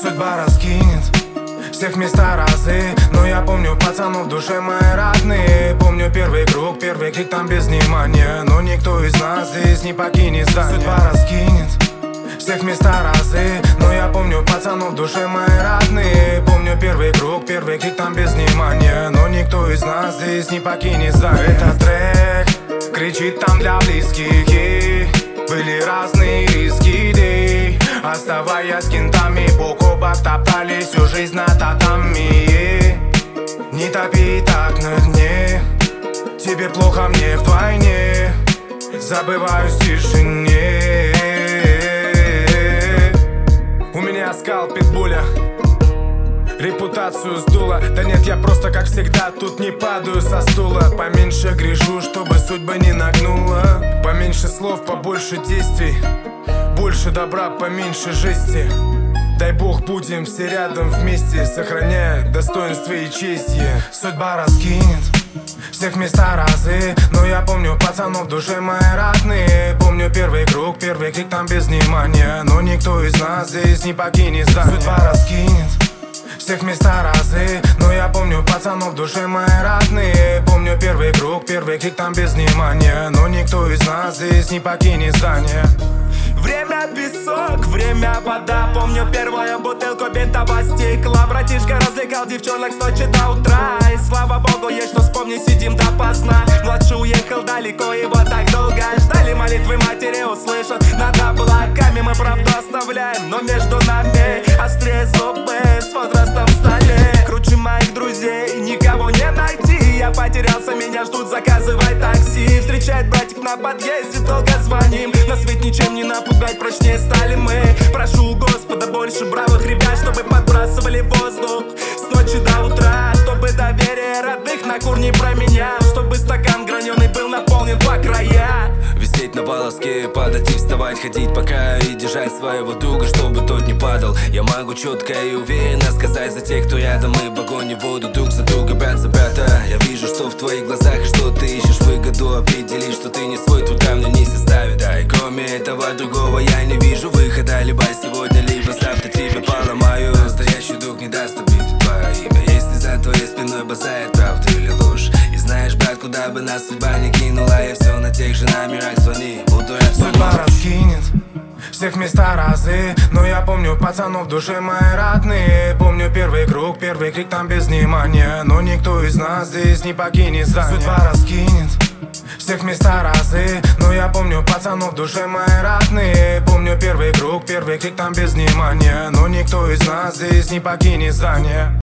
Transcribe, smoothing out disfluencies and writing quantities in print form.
Судьба раскинет всех места разы, но я помню пацанов в душе мои родные. Помню первый круг, первый крик там без внимания, но никто из нас здесь не покинет здание. Судьба раскинет всех места разы, но я помню пацанов в душе мои родные. Помню первый круг, первый крик там без внимания, но никто из нас здесь не покинет здание. Этот трек кричит там для близких, и были разные риски, да, оставаясь кентами, бок о бок топтались всю жизнь на татами. Не топи так на дне, тебе плохо, мне вдвойне, забываюсь в тишине. У меня скал питбуля, репутацию сдуло. Да нет, я просто как всегда тут не падаю со стула. Поменьше грешу, чтобы судьба не нагнула. Поменьше слов, побольше действий, больше добра, поменьше жести. Дай бог будем все рядом вместе, сохраняя достоинство и честь. Судьба раскинет всех места разы, но я помню пацанов в душе мои родные. Помню первый круг, первый крик там без внимания, но никто из нас здесь не покинет здание. Судьба раскинет всех места разы, но я помню пацанов в душе мои родные. Помню первый круг, первый крик там без внимания, но никто из нас здесь не покинет здание. Время песок, время вода. Помню первую бутылку битого стекла. Братишка развлекал девчонок с ночи до утра. И слава богу, есть что вспомнить, сидим допоздна. Младший уехал далеко, его так долго ждали. Молитвы матери услышат над облаками. Мы правду оставляем, но между нами острее зубы с возрастом стали. Круче моих друзей никого не найти. Я потерялся, меня ждут, заказывай такси. Встречает братик на подъезде, долго звоним. На свет ничем не напугать, прочнее стали мы. Прошу у Господа больше бравых ребят, чтобы подбрасывали воздух с ночи до утра. Чтобы доверие родных на кур не променял, чтобы стакан граненый был наполнен по края. Висеть на волоске, падать и вставать, ходить пока и держать своего друга, чтобы тот не падал. Я могу четко и уверенно сказать за тех, кто рядом, мы в огонь и воду друг за друга, брат за брата. Я вижу, что в твоих глазах и что ты ищешь выгоду. Определить, что ты не свой, труда мне не составит. Да, и кроме этого другого я не вижу выхода. Либо сегодня, либо завтра тебе поломаю. Настоящий друг не даст убить твое имя, если за твоей спиной базает правду или ложь. И знаешь, брат, куда бы нас судьба не кинула, я все на тех же номерах, звони, буду рад. Судьба раскинет всех места разы, но я помню пацанов в душе мои родные. Помню первый круг, первый крик там без внимания, но никто из нас здесь не покинет здание. Судьба раскинет всех места разы, но я помню пацанов в душе мои родные. Помню первый круг, первый крик там без внимания, но никто из нас здесь не покинет здание.